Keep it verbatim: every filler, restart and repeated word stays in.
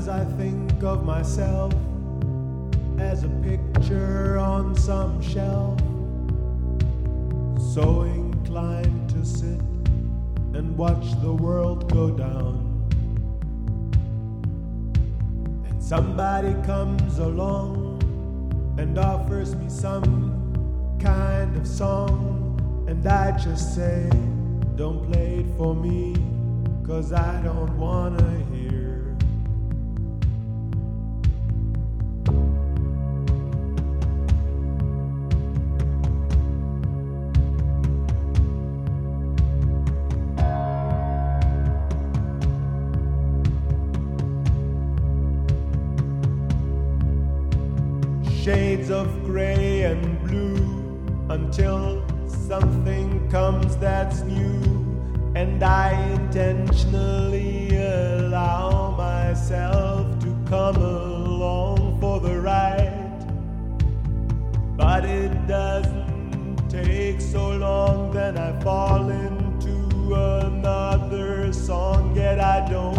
I think of myself as a picture on some shelf, so inclined to sit and watch the world go down. And somebody comes along and offers me some kind of song, and I just say, don't play it for me, 'cause I don't wanna hear. Shades of gray and blue until something comes that's new, and I intentionally allow myself to come along for the ride. But it doesn't take so long, then I fall into another song, yet I don't